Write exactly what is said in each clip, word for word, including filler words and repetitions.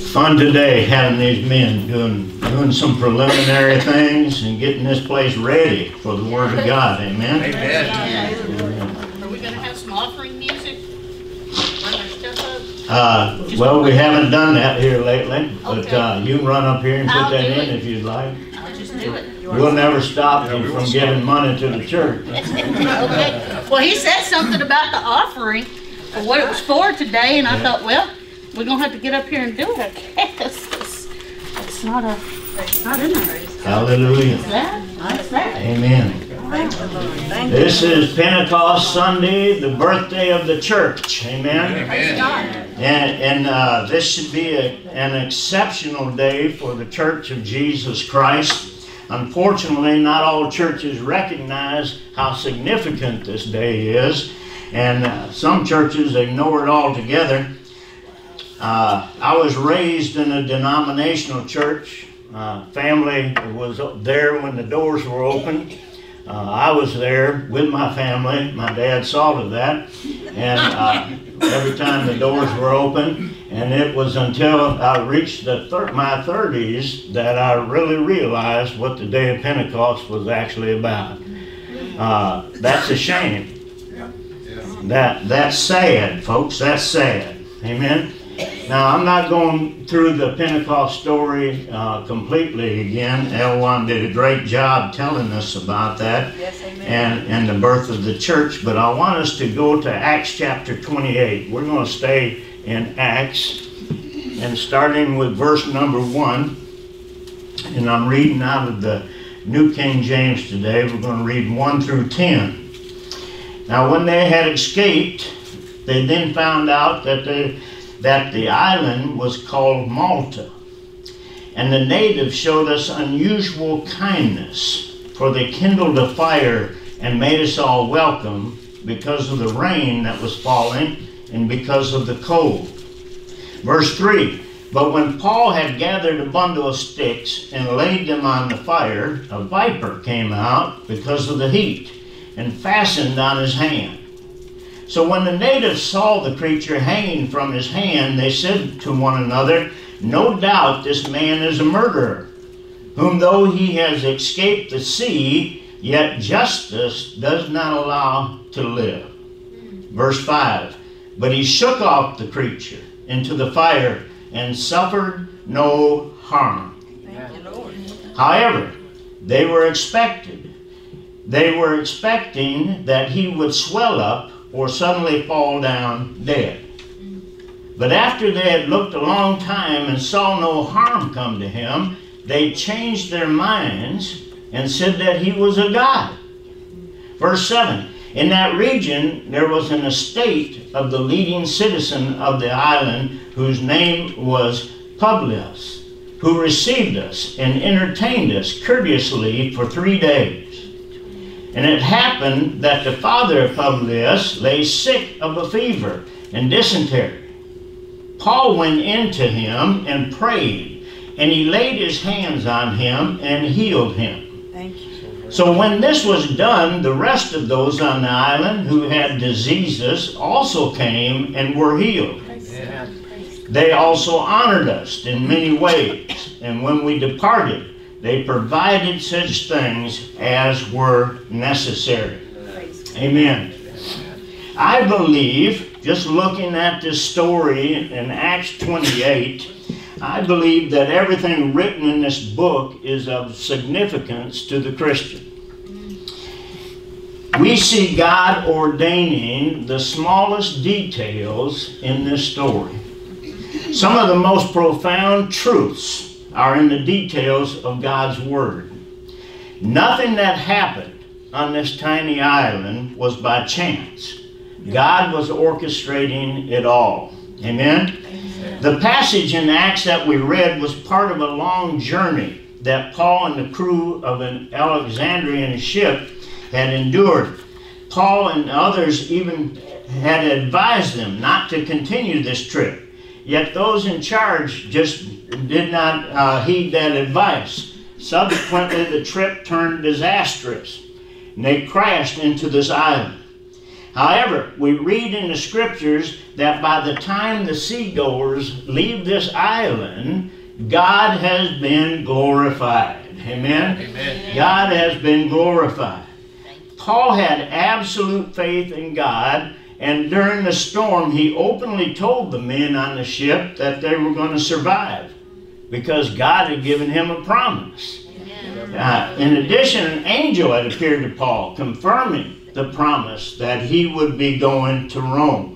fun today having these men doing doing some preliminary things and getting this place ready for the Word of God. Amen? Amen. Amen. Are we going to have some offering music? Run our stuff up? Uh, well, we haven't done that here lately, but Okay. uh, you can run up here and put I'll that do in it. if you'd like. I'll just do it. We'll never stop you from giving money to the church. Okay. Well, he said something about the offering, for what it was for today, and I thought, well, we're going to have to get up here and do it, I guess. It's, it's not a, it's not in there. Hallelujah. Is that? That's that. Amen. This is Pentecost Sunday, the birthday of the church. Amen. Amen. And, and uh, this should be a, an exceptional day for the Church of Jesus Christ. Unfortunately, not all churches recognize how significant this day is, and uh, some churches ignore it altogether. Uh, I was raised in a denominational church. Uh, family was there when the doors were open. Uh, I was there with my family. My dad saw to that. And uh, every time the doors were open, and it was until I reached the thir- my thirties that I really realized what the day of Pentecost was actually about. Uh, that's a shame. That, that's sad, folks. That's sad. Amen. Now, I'm not going through the Pentecost story uh, completely again. Elwan did a great job telling us about that. Yes, amen. and, and the birth of the church. But I want us to go to Acts chapter twenty-eight. We're going to stay in Acts, and starting with verse number one. And I'm reading out of the New King James today. We're going to read one through ten. Now, when they had escaped, they then found out that they that the island was called Malta. And the natives showed us unusual kindness, for they kindled a fire and made us all welcome because of the rain that was falling and because of the cold. Verse three, but when Paul had gathered a bundle of sticks and laid them on the fire, a viper came out because of the heat and fastened on his hand. So when the natives saw the creature hanging from his hand, they said to one another, no doubt this man is a murderer, whom though he has escaped the sea, yet justice does not allow to live. Verse five, but he shook off the creature into the fire and suffered no harm. Thank you, Lord. However, they were expected. They were expecting that he would swell up or suddenly fall down dead. But after they had looked a long time and saw no harm come to him, they changed their minds and said that he was a god. Verse seven, in that region there was an estate of the leading citizen of the island, whose name was Publius, who received us and entertained us courteously for three days. And it happened that the father of Publius lay sick of a fever and dysentery. Paul went in to him and prayed, and he laid his hands on him and healed him. Thank you. So when this was done, the rest of those on the island who had diseases also came and were healed. They also honored us in many ways, and when we departed, they provided such things as were necessary. Amen. I believe, just looking at this story in Acts twenty-eight, I believe that everything written in this book is of significance to the Christian. We see God ordaining the smallest details in this story. Some of the most profound truths are in the details of God's Word. Nothing that happened on this tiny island was by chance. God was orchestrating it all. Amen? Amen. The passage in Acts that we read was part of a long journey that Paul and the crew of an Alexandrian ship had endured. Paul and others even had advised them not to continue this trip. Yet those in charge just did not uh, heed that advice. Subsequently, the trip turned disastrous, and they crashed into this island. However, we read in the scriptures that by the time the seagoers leave this island, God has been glorified. Amen? Amen. God has been glorified. Paul had absolute faith in God, and during the storm, he openly told the men on the ship that they were going to survive because God had given him a promise. Uh, in addition, an angel had appeared to Paul, confirming the promise that he would be going to Rome.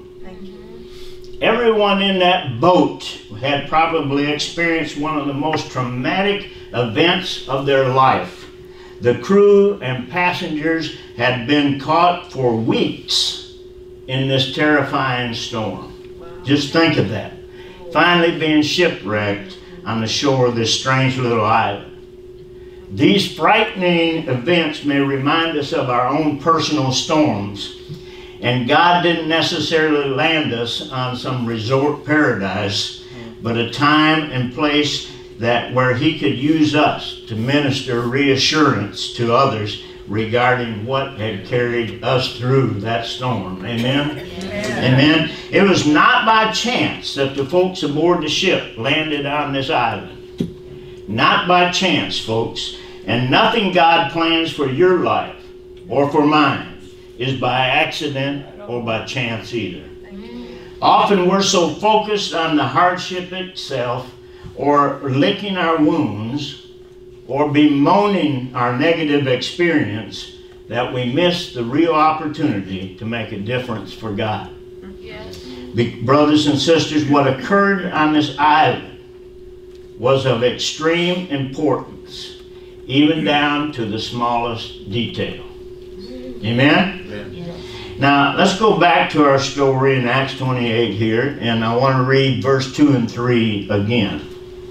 Everyone in that boat had probably experienced one of the most traumatic events of their life. The crew and passengers had been caught for weeks in this terrifying storm. Just think of that. Finally being shipwrecked on the shore of this strange little island. These frightening events may remind us of our own personal storms, and God didn't necessarily land us on some resort paradise, but a time and place that where He could use us to minister reassurance to others regarding what had carried us through that storm. Amen? Amen. Amen. It was not by chance that the folks aboard the ship landed on this island. Not by chance, folks. And nothing God plans for your life or for mine is by accident or by chance either. Often we're so focused on the hardship itself, or licking our wounds, or bemoaning our negative experience, that we miss the real opportunity to make a difference for God. Yes. Brothers and sisters, what occurred on this island was of extreme importance, even down to the smallest detail. Amen? Amen. Now, let's go back to our story in Acts twenty-eight here, and I want to read verse two and three again.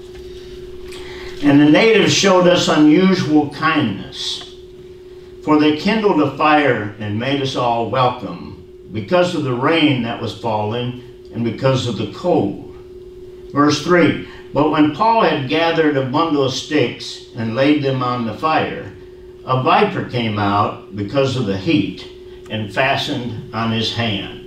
And the natives showed us unusual kindness, for they kindled a fire and made us all welcome, because of the rain that was falling and because of the cold. Verse three, but when Paul had gathered a bundle of sticks and laid them on the fire, a viper came out because of the heat and fastened on his hand.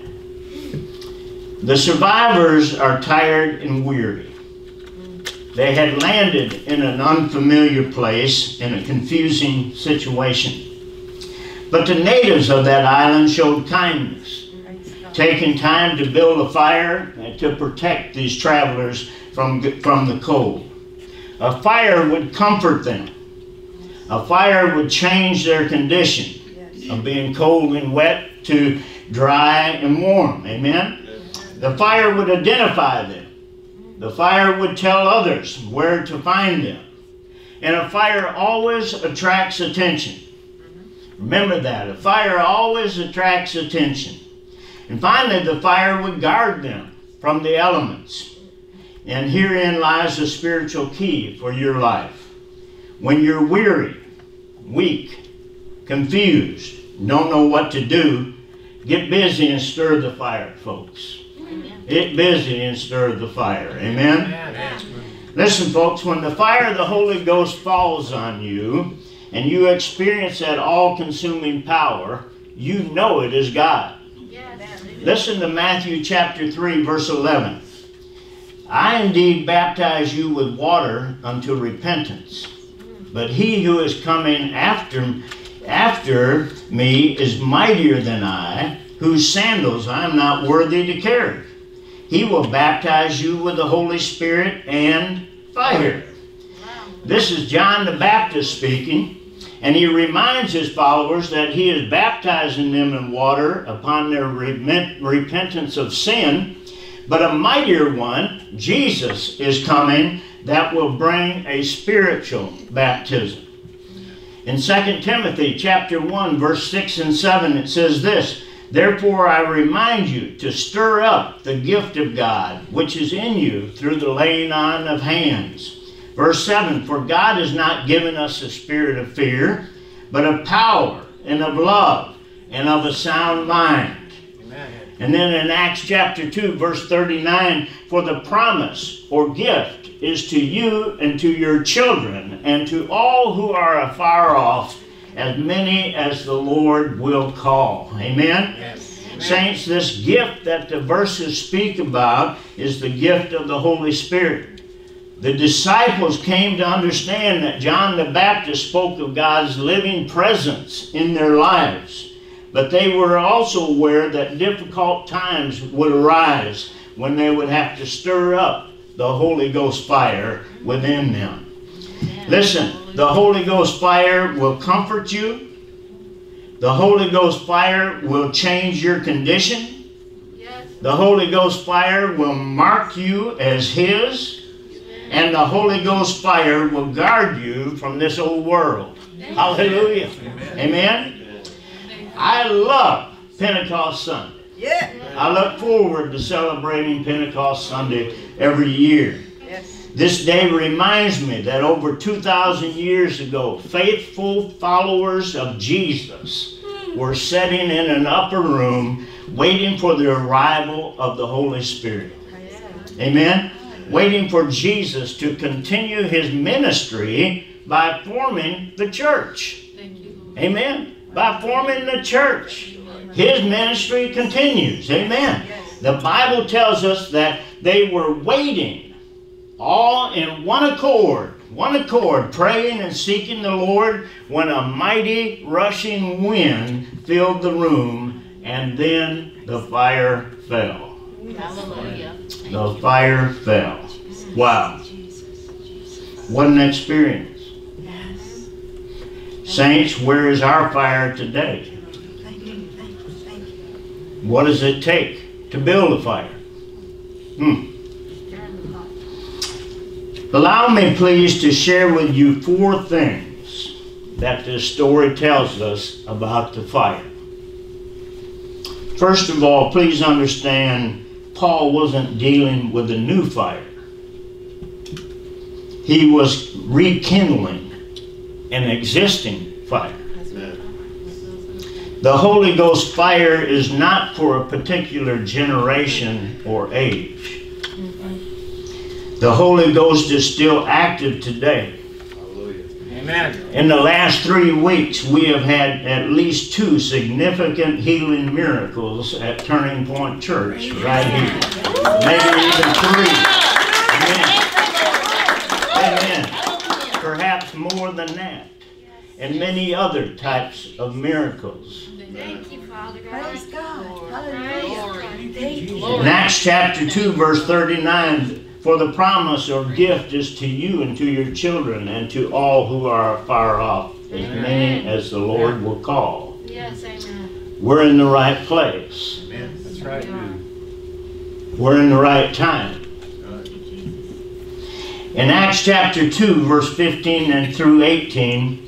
The survivors are tired and weary. They had landed in an unfamiliar place in a confusing situation. But the natives of that island showed kindness, taking time to build a fire and to protect these travelers from, from the cold. A fire would comfort them. A fire would change their condition of being cold and wet to dry and warm. Amen? The fire would identify them. The fire would tell others where to find them. And a fire always attracts attention. Remember that. A fire always attracts attention. And finally, the fire would guard them from the elements. And herein lies the spiritual key for your life. When you're weary, weak, confused, don't know what to do, get busy and stir the fire, folks. Amen. Get busy and stir the fire. Amen? Amen? Listen, folks, when the fire of the Holy Ghost falls on you and you experience that all-consuming power, you know it is God. Yes. Listen to Matthew chapter three, verse eleven. I indeed baptize you with water unto repentance, but he who is coming after, after me is mightier than I, whose sandals I am not worthy to carry. He will baptize you with the Holy Spirit and fire. This is John the Baptist speaking, and he reminds his followers that he is baptizing them in water upon their repentance of sin, but a mightier one, Jesus, is coming that will bring a spiritual baptism. In Second Timothy chapter one, verse six and seven, it says this, therefore I remind you to stir up the gift of God, which is in you through the laying on of hands. Verse seven, for God has not given us a spirit of fear, but of power and of love and of a sound mind. Amen. And then in Acts chapter two, verse thirty-nine, for the promise or gift is to you and to your children and to all who are afar off, as many as the Lord will call. Amen? Yes. Saints, this gift that the verses speak about is the gift of the Holy Spirit. The disciples came to understand that John the Baptist spoke of God's living presence in their lives. But they were also aware that difficult times would arise when they would have to stir up the Holy Ghost fire within them. Listen, the Holy Ghost fire will comfort you. The Holy Ghost fire will change your condition. The Holy Ghost fire will mark you as His. And the Holy Ghost fire will guard you from this old world. Hallelujah. Amen. Amen. I love Pentecost Sunday. Yeah. I look forward to celebrating Pentecost Sunday every year. Yes. This day reminds me that over two thousand years ago, faithful followers of Jesus were sitting in an upper room waiting for the arrival of the Holy Spirit. Amen? Waiting for Jesus to continue His ministry by forming the church. Amen? By forming the church. His ministry continues. Amen. The Bible tells us that they were waiting all in one accord, one accord, praying and seeking the Lord when a mighty rushing wind filled the room, and then the fire fell. Hallelujah. The fire fell. Wow. What an experience. Saints, where is our fire today? What does it take to build a fire? Hmm. Allow me, please, to share with you four things that this story tells us about the fire. First of all, please understand, Paul wasn't dealing with a new fire. He was rekindling an existing fire. The Holy Ghost fire is not for a particular generation or age. The Holy Ghost is still active today. Amen. In the last three weeks, we have had at least two significant healing miracles at Turning Point Church right here. Maybe even three. Amen. Amen. Perhaps more than that. And many other types of miracles. Thank you, Father God. Praise God. Hallelujah. Thank you. In Acts chapter two, verse thirty-nine, for the promise or gift is to you and to your children and to all who are far off, as many as the Lord will call. Yes, amen. We're in the right place. Amen. That's right. We're in the right time. In Acts chapter two, verse fifteen and through eighteen,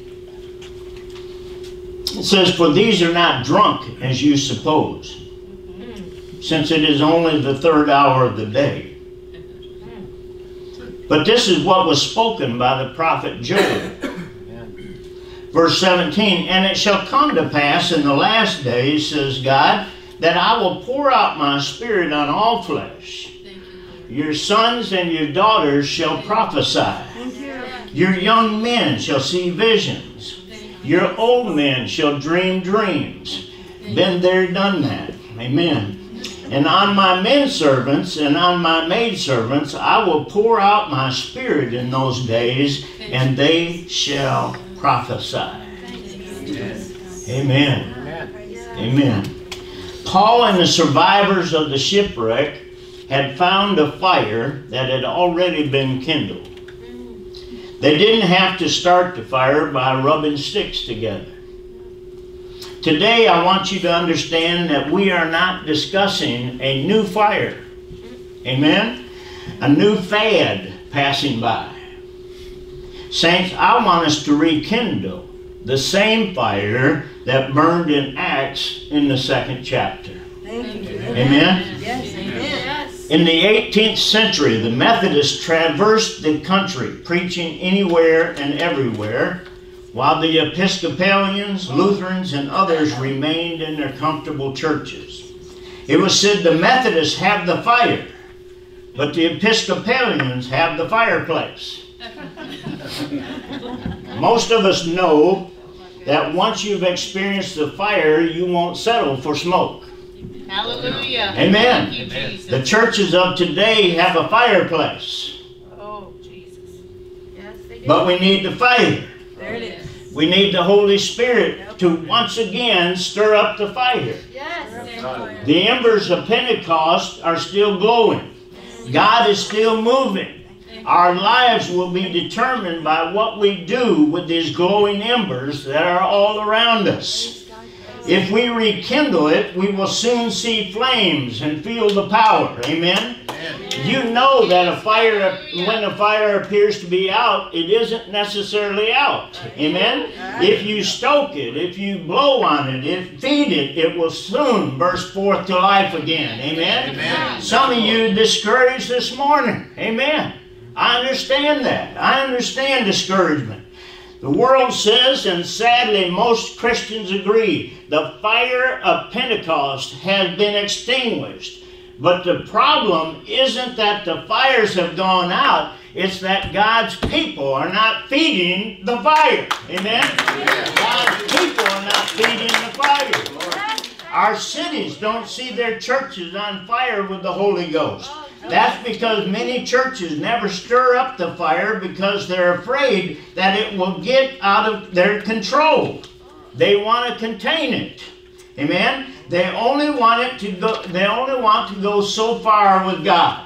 it says, for these are not drunk as you suppose, since it is only the third hour of the day. But this is what was spoken by the prophet Joel. Verse seventeen, and it shall come to pass in the last days, says God, that I will pour out my spirit on all flesh. Your sons and your daughters shall prophesy. Your young men shall see visions. Your old men shall dream dreams. Been there, done that. Amen. And on my men servants and on my maid servants I will pour out my spirit in those days, and they shall prophesy. Amen. Amen. Paul and the survivors of the shipwreck had found a fire that had already been kindled. They didn't have to start the fire by rubbing sticks together. Today I want you to understand that we are not discussing a new fire. Amen? A new fad passing by. Saints, I want us to rekindle the same fire that burned in Acts in the second chapter. Thank you. Amen? Yes, amen. Yes. In the eighteenth century, the Methodists traversed the country, preaching anywhere and everywhere, while the Episcopalians, Lutherans, and others remained in their comfortable churches. It was said the Methodists have the fire, but the Episcopalians have the fireplace. Most of us know that once you've experienced the fire, you won't settle for smoke. Hallelujah. Amen. Thank you, Jesus. The churches of today have a fireplace, Oh, Jesus. Yes, they do. but we need the fire. There it is. We need the Holy Spirit to once again stir up the fire. Yes. The embers of Pentecost are still glowing. God is still moving. Our lives will be determined by what we do with these glowing embers that are all around us. If we rekindle it, we will soon see flames and feel the power. Amen? You know that a fire, when a fire appears to be out, it isn't necessarily out. Amen? If you stoke it, if you blow on it, if feed it, it will soon burst forth to life again. Amen? Amen. Some of you discouraged this morning. Amen. I understand that. I understand discouragement. The world says, and sadly most Christians agree, the fire of Pentecost has been extinguished. But the problem isn't that the fires have gone out, it's that God's people are not feeding the fire. Amen? God's people are not feeding the fire. Our cities don't see their churches on fire with the Holy Ghost. That's because many churches never stir up the fire because they're afraid that it will get out of their control. They want to contain it. Amen? They only want it to go, they only want to go so far with God.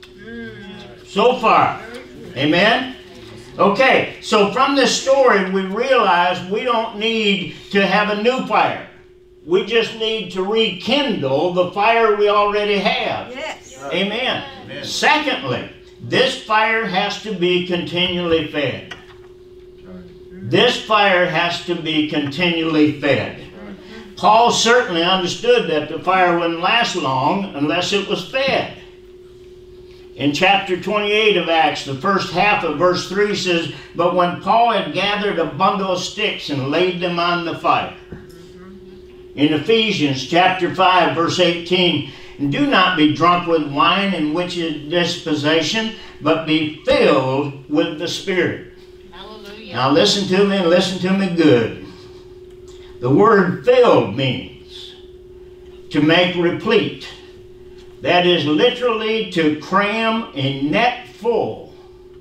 So far. Amen? Okay, so from this story we realize we don't need to have a new fire. We just need to rekindle the fire we already have. Yes. Amen. Amen. Secondly, this fire has to be continually fed. This fire has to be continually fed. Paul certainly understood that the fire wouldn't last long unless it was fed. In chapter twenty-eight of Acts, the first half of verse three says, "But when Paul had gathered a bundle of sticks and laid them on the fire." In Ephesians chapter five, verse eighteen, "And do not be drunk with wine in which is disposition, but be filled with the Spirit." Hallelujah. Now listen to me and listen to me good. The word filled means to make replete. That is literally to cram a net full,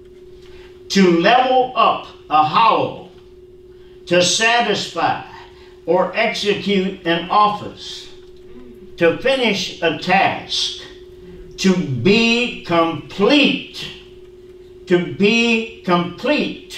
to level up a hollow, to satisfy or execute an office, to finish a task, to be complete, to be complete.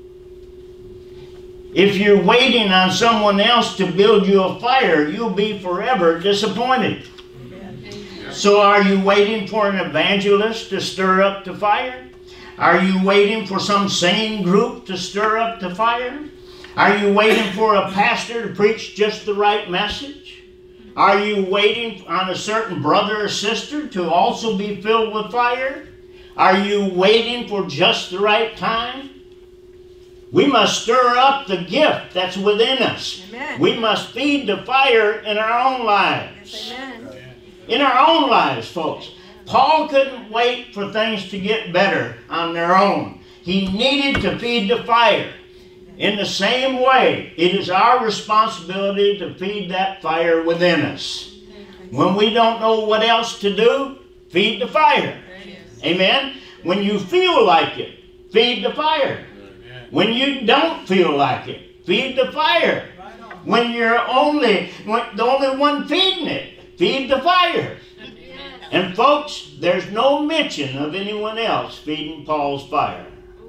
If you're waiting on someone else to build you a fire, you'll be forever disappointed. So are you waiting for an evangelist to stir up the fire? Are you waiting for some singing group to stir up the fire? Are you waiting for a pastor to preach just the right message? Are you waiting on a certain brother or sister to also be filled with fire? Are you waiting for just the right time? We must stir up the gift that's within us. Amen. We must feed the fire in our own lives. Yes, amen. In our own lives, folks. Paul couldn't wait for things to get better on their own. He needed to feed the fire. In the same way, it is our responsibility to feed that fire within us. When we don't know what else to do, feed the fire. Amen? When you feel like it, feed the fire. When you don't feel like it, feed the fire. When you're only when the only one feeding it, feed the fire. And folks, there's no mention of anyone else feeding Paul's fire.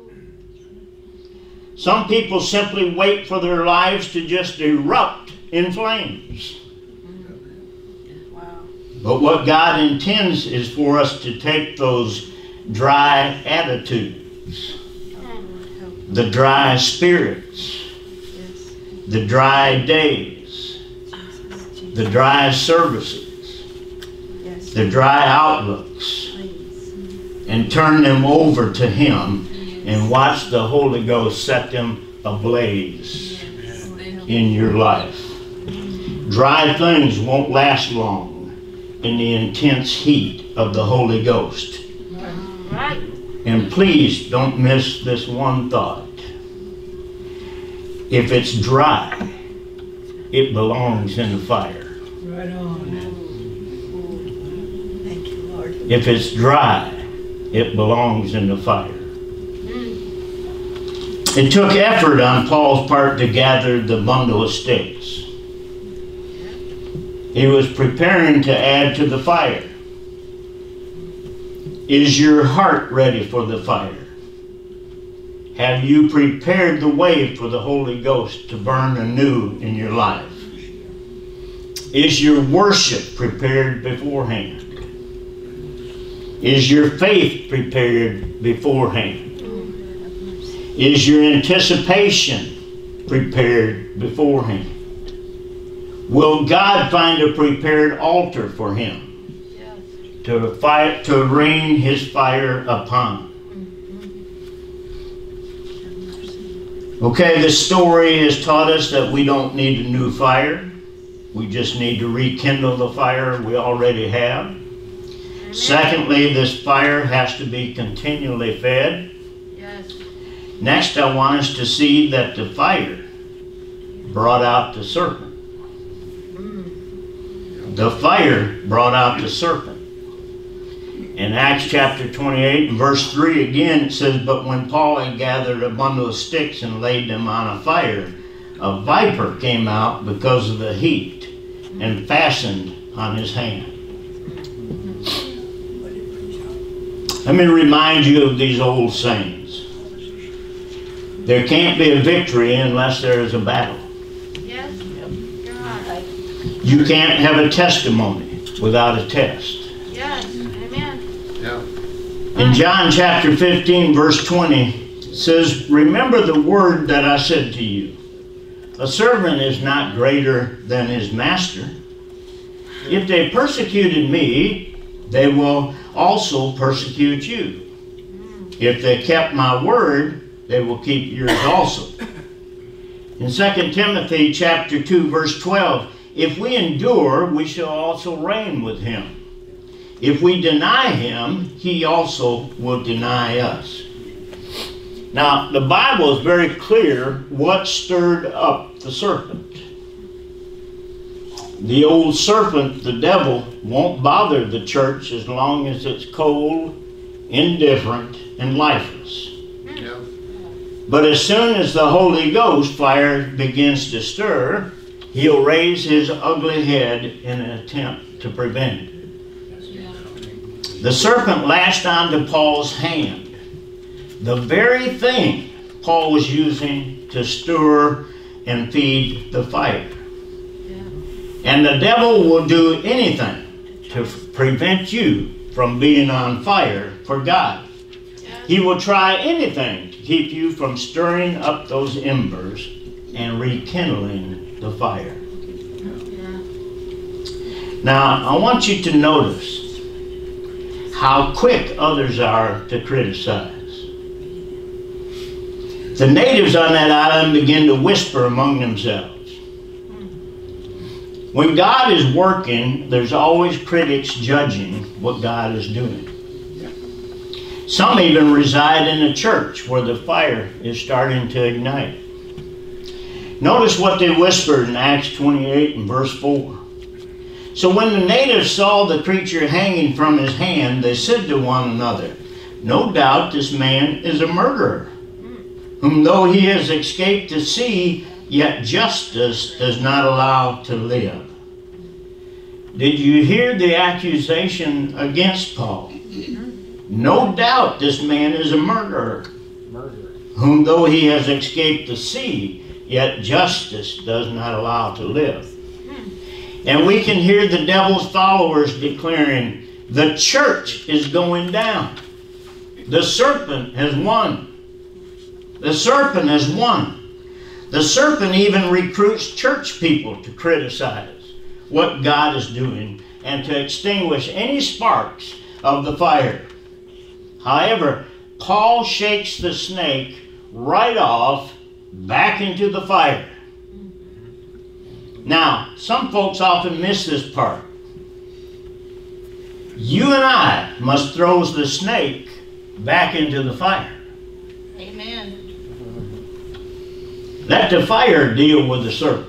Some people simply wait for their lives to just erupt in flames. But what God intends is for us to take those dry attitudes, the dry spirits, the dry days, the dry services, the dry outlooks, and turn them over to Him and watch the Holy Ghost set them ablaze in your life. Dry things won't last long in the intense heat of the Holy Ghost. Right. And please don't miss this one thought. If it's dry, it belongs in the fire. Right on. If it's dry, it belongs in the fire. It took effort on Paul's part to gather the bundle of sticks. He was preparing to add to the fire. Is your heart ready for the fire? Have you prepared the way for the Holy Ghost to burn anew in your life? Is your worship prepared beforehand? Is your faith prepared beforehand? Is your anticipation prepared beforehand? Will God find a prepared altar for him to fight, to rain his fire upon? Okay, this story has taught us that we don't need a new fire. We just need to rekindle the fire we already have. Amen. Secondly, this fire has to be continually fed. Yes. Next, I want us to see that the fire brought out the serpent. Mm. The fire brought out the serpent. In Acts chapter twenty-eight, verse three again, it says, "But when Paul had gathered a bundle of sticks and laid them on a fire, a viper came out because of the heat and fastened on his hand." Let me remind you of these old sayings. There can't be a victory unless there is a battle. Yes. God. You can't have a testimony without a test. Yes. Amen. Yeah. In John chapter fifteen, verse twenty, it says, "Remember the word that I said to you. A servant is not greater than his master. If they persecuted me, they will also persecute you. If they kept my word, they will keep yours also." In Second Timothy chapter two, verse twelve, "If we endure, we shall also reign with him. If we deny him, he also will deny us." Now, the Bible is very clear what stirred up the serpent. The old serpent, the devil, won't bother the church as long as it's cold, indifferent, and lifeless. Yeah. But as soon as the Holy Ghost fire begins to stir, he'll raise his ugly head in an attempt to prevent it. The serpent lashed onto Paul's hand. The very thing Paul was using to stir and feed the fire. Yeah. And the devil will do anything to prevent you from being on fire for God. Yeah. He will try anything to keep you from stirring up those embers and rekindling the fire. Yeah. Now, I want you to notice how quick others are to criticize. The natives on that island begin to whisper among themselves. When God is working, there's always critics judging what God is doing. Some even reside in a church where the fire is starting to ignite. Notice what they whispered in Acts twenty-eight and verse four. "So when the natives saw the creature hanging from his hand, they said to one another, 'No doubt this man is a murderer, whom though he has escaped the sea, yet justice does not allow to live.'" Did you hear the accusation against Paul? "No doubt this man is a murderer, Murderer. whom though he has escaped the sea, yet justice does not allow to live." And we can hear the devil's followers declaring, "The church is going down. The serpent has won. The serpent has won." The serpent even recruits church people to criticize what God is doing and to extinguish any sparks of the fire. However, Paul shakes the snake right off back into the fire. Now, some folks often miss this part. You and I must throw the snake back into the fire. Amen. Let the fire deal with the serpent.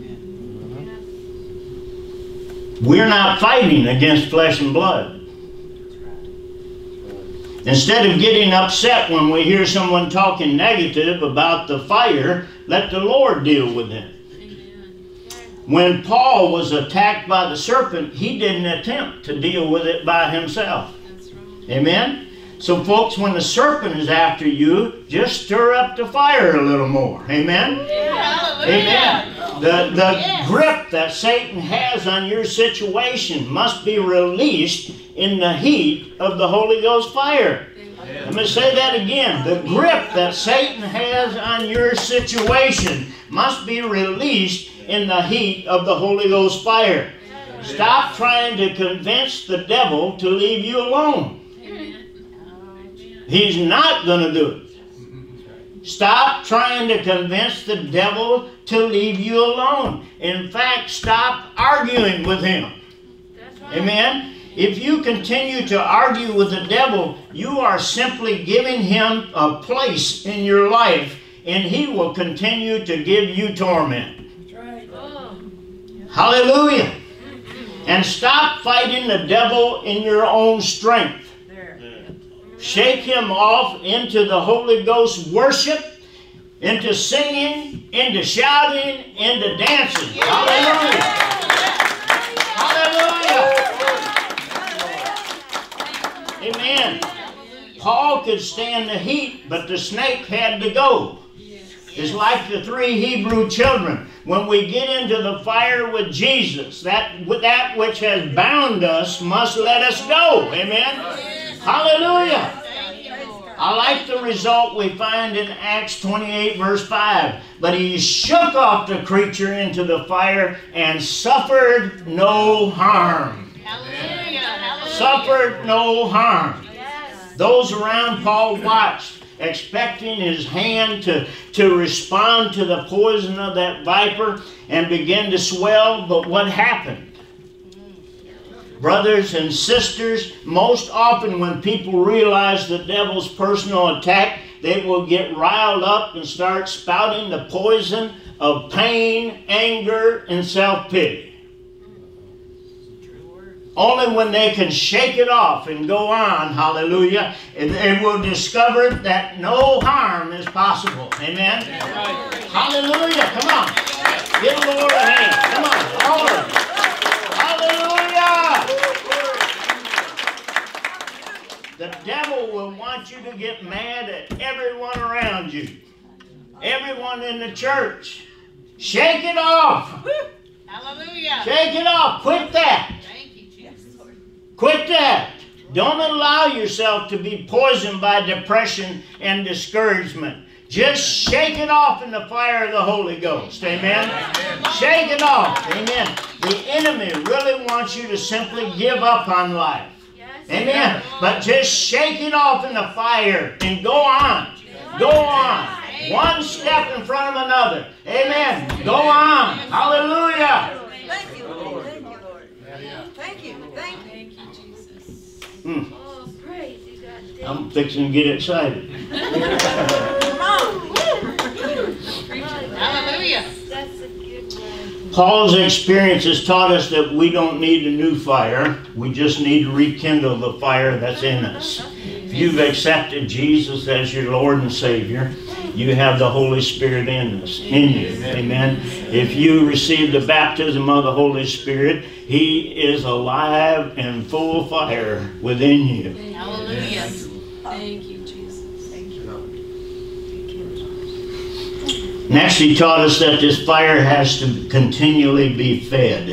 We're not fighting against flesh and blood. Instead of getting upset when we hear someone talking negative about the fire, let the Lord deal with them. When Paul was attacked by the serpent, he didn't attempt to deal with it by himself. Amen? So folks, when the serpent is after you, just stir up the fire a little more. Amen? Yeah. Amen. The, the Yes. grip that Satan has on your situation must be released in the heat of the Holy Ghost fire. Let me say that again. The grip that Satan has on your situation must be released in the heat of the Holy Ghost fire. Stop trying to convince the devil to leave you alone. He's not going to do it. Stop trying to convince the devil to leave you alone. In fact, stop arguing with him. Amen? If you continue to argue with the devil, you are simply giving him a place in your life, and he will continue to give you torment. Hallelujah. And stop fighting the devil in your own strength. Shake him off into the Holy Ghost worship, into singing, into shouting, into dancing. Hallelujah. Hallelujah. Amen. Paul could stand the heat, but the snake had to go. It's like the three Hebrew children. When we get into the fire with Jesus, that, that which has bound us must let us go. Amen? Hallelujah. I like the result we find in Acts twenty-eight verse five. But he shook off the creature into the fire and suffered no harm. Hallelujah. Hallelujah. Suffered no harm. Those around Paul watched, expecting his hand to, to respond to the poison of that viper and begin to swell. But what happened? Brothers and sisters, most often when people realize the devil's personal attack, they will get riled up and start spouting the poison of pain, anger, and self-pity. Only when they can shake it off and go on, hallelujah, they will discover that no harm is possible. Amen? Hallelujah. Come on. Give the Lord a hand. Come on. All of it. Hallelujah. The devil will want you to get mad at everyone around you. Everyone in the church. Shake it off. Hallelujah. Shake it off. Quit that. Thank you, Jesus. Quit that. Don't allow yourself to be poisoned by depression and discouragement. Just shake it off in the fire of the Holy Ghost. Amen? Shake it off. Amen. The enemy really wants you to simply give up on life. Amen. But just shake it off in the fire and go on. Go on. One step in front of another. Amen. Go on. Hallelujah. Thank you, Lord. Thank you, Lord. Thank you. Thank you, Jesus. Hmm. Oh, praise you, God. I'm fixing to get excited. Come on. Hallelujah. That's a good one. Paul's experience has taught us that we don't need a new fire. We just need to rekindle the fire that's in us. If you've accepted Jesus as your Lord and Savior, you have the Holy Spirit in us, in you. Amen. If you receive the baptism of the Holy Spirit, He is alive and full of fire within you. Hallelujah. Thank you, Jesus. Thank you, Lord. Next, he taught us that this fire has to continually be fed.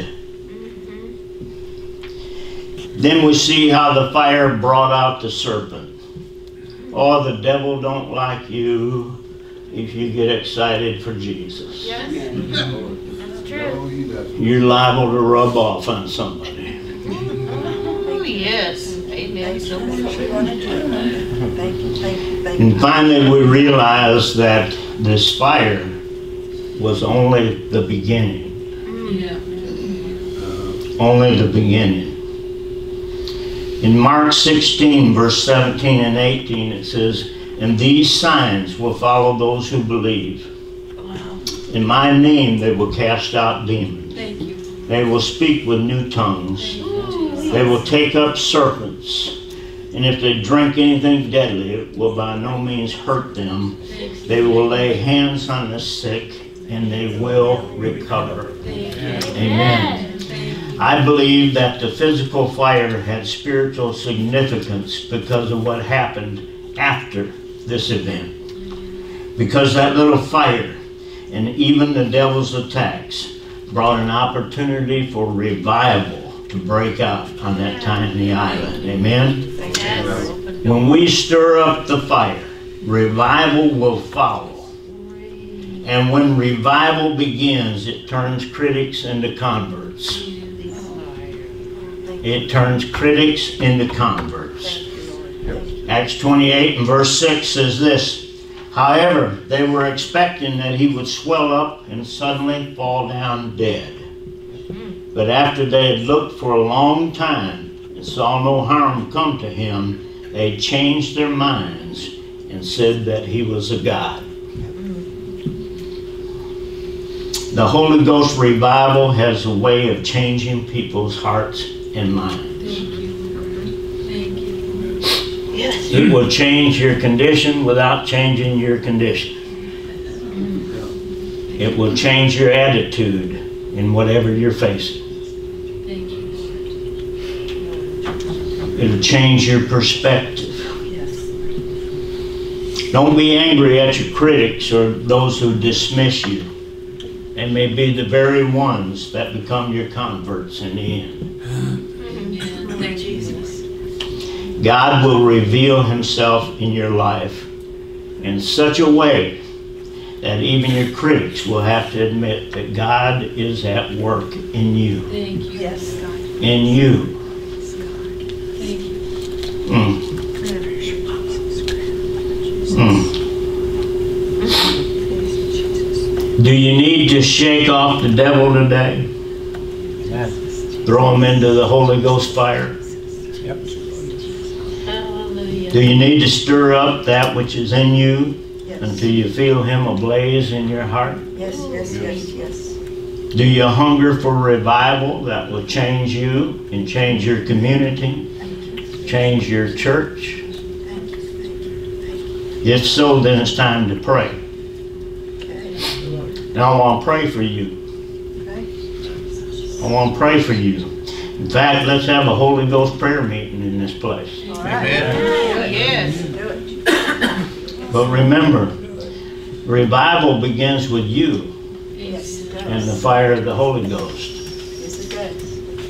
Then we see how the fire brought out the serpent. Oh, the devil don't like you if you get excited for Jesus. Yes. That's true. You're liable to rub off on somebody. Oh, yes. Amen. So much. Thank you, thank you, thank you. And finally, we realized that this fire was only the beginning. Yeah. Only the beginning. In Mark sixteen, verse seventeen and eighteen, it says, "And these signs will follow those who believe. In my name they will cast out demons. Thank you. They will speak with new tongues. They will take up serpents. And if they drink anything deadly, it will by no means hurt them. They will lay hands on the sick, and they will recover. Amen. I believe that the physical fire had spiritual significance because of what happened after this event. Because that little fire and even the devil's attacks brought an opportunity for revival to break out on that tiny island. Amen? When we stir up the fire, revival will follow. And when revival begins, it turns critics into converts. It turns critics into converts. Acts twenty-eight and verse six says this, however, they were expecting that he would swell up and suddenly fall down dead. But after they had looked for a long time and saw no harm come to him, they changed their minds and said that he was a god. The Holy Ghost revival has a way of changing people's hearts and minds. It will change your condition without changing your condition. It will change your attitude in whatever you're facing. It'll change your perspective. Don't be angry at your critics or those who dismiss you. They may be the very ones that become your converts in the end. God will reveal himself in your life in such a way that even your critics will have to admit that God is at work in you. Thank you. Yes, God. In you. Thank you. Mm. Mm. Do you need to shake off the devil today? Amen. Throw him into the Holy Ghost fire? Yep. Hallelujah. Do you need to stir up that which is in you Yes. until you feel him ablaze in your heart? Yes, yes, yes, yes. Do you hunger for revival that will change you and change your community, change your church? Thank you, thank you, thank you. If so, then it's time to pray. Okay. And I want to pray for you. Okay. I want to pray for you. In fact, let's have a Holy Ghost prayer meeting in this place. All right. Yes. Do it. But remember, revival begins with you Yes, it does. and the fire of the Holy Ghost. Yes, it does.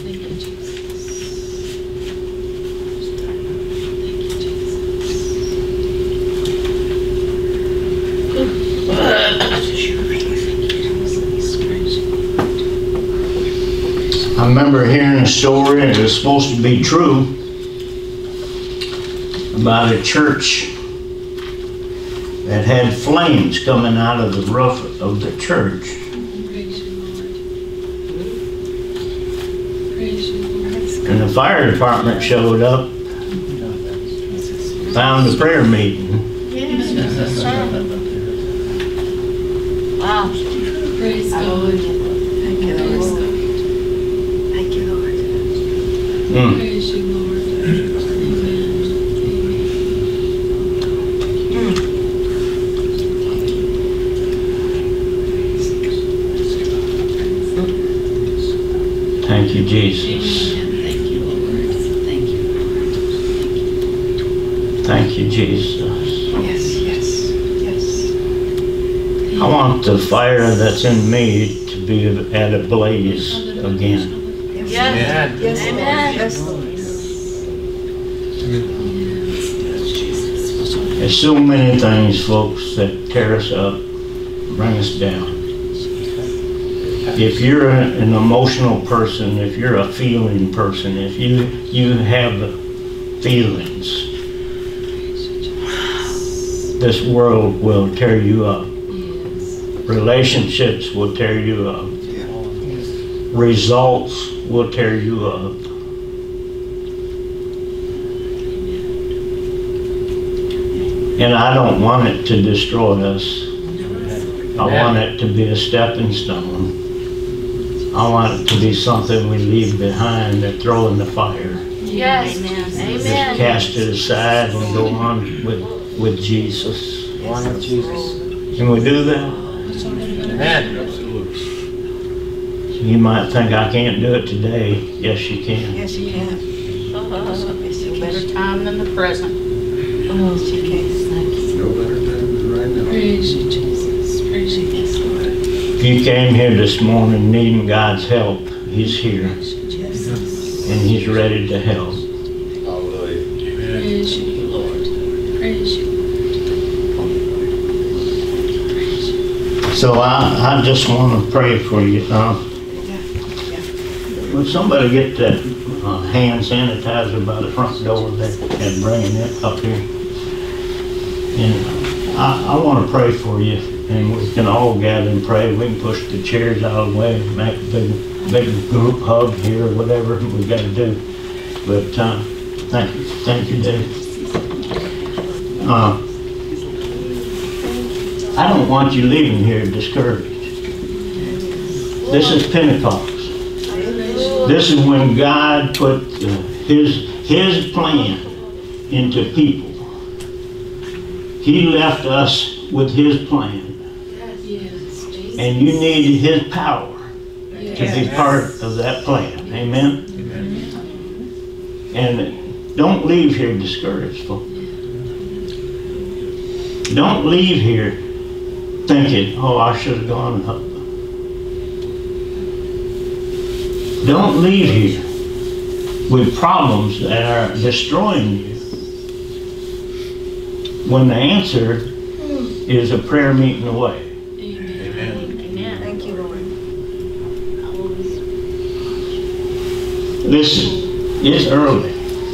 I remember hearing a story, and it was supposed to be true, about a church that had flames coming out of the roof of the church. And the fire department showed up, found a prayer meeting. Wow. Praise God. Thank you, Lord. Thank you, Lord. Mm. Praise you, Lord. Thank you, Jesus. Thank you, Lord. Thank you, Lord. Thank you, Jesus. Yes, yes, yes. I want the fire that's in me to be at a blaze again. Yes, Yes. yes, Lord. Amen. Yes, Lord. There's so many things, folks, that tear us up, bring us down. If you're a- an emotional person, if you're a feeling person, if you you have feelings, this world will tear you up. Relationships will tear you up. Results will tear you up. And I don't want it to destroy us. I want it to be a stepping stone. I want it to be something we leave behind and throw in the fire. Yes. Amen. Just Amen. cast it aside and go on with, with Jesus. One with Jesus. Can we do that? Amen. You might think I can't do it today. Yes, you can. Yes, you can. Yes, you can. Better time than the present. Yes, you can. No better time than right now. Praise you, Jesus. Praise you, yes, Lord. If you came here this morning needing God's help, He's here Jesus. and He's ready to help. Hallelujah. Praise you, Lord. Praise you. So I, I just want to pray for you. Uh, would somebody get that uh, hand sanitizer by the front door there and bringing it up here? And I, I want to pray for you, and we can all gather and pray. We can push the chairs out of the way, make a big, big group hug here, or whatever we got to do. But uh, thank you, thank you, Dave. Uh, I don't want you leaving here discouraged. This is Pentecost. This is when God put uh, his, his plan into people. He left us with His plan. And you needed His power to be part of that plan. Amen? And don't leave here discouraged, folks. Don't leave here thinking, oh, I should have gone up. Don't leave here with problems that are destroying you, when the answer is a prayer meeting away. Amen. Thank you, Lord. Listen, it's early.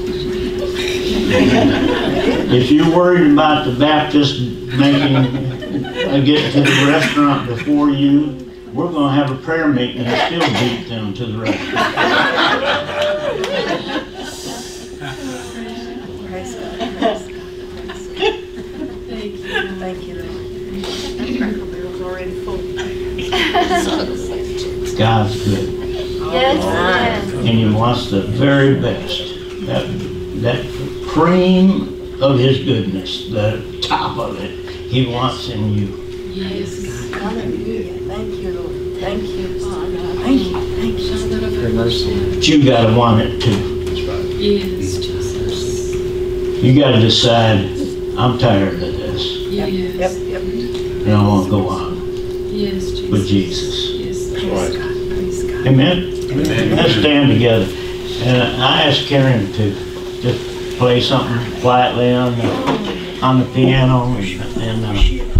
If you're worried about the Baptist making, uh, getting to the restaurant before you, we're going to have a prayer meeting and still beat them to the restaurant. Praise God. Praise God. Praise God. Thank you, Lord. That cracker barrel's already full. God's good. Yes, yes. And He wants the very best. That, that cream of His goodness, the top of it, He wants in you. Yes. Hallelujah. Thank you, Lord. Thank you, Father. Thank you. Thank you. Your mercy. But you got to want it too. Yes, Jesus. You got to decide, I'm tired of this, Yep, Yes. yep. and I want to go on Yes, Jesus. with Jesus. Yes. Praise God. Praise God. Amen? Amen. Let's stand together. And I asked Karen to just play something quietly on the, on the piano, and, and uh,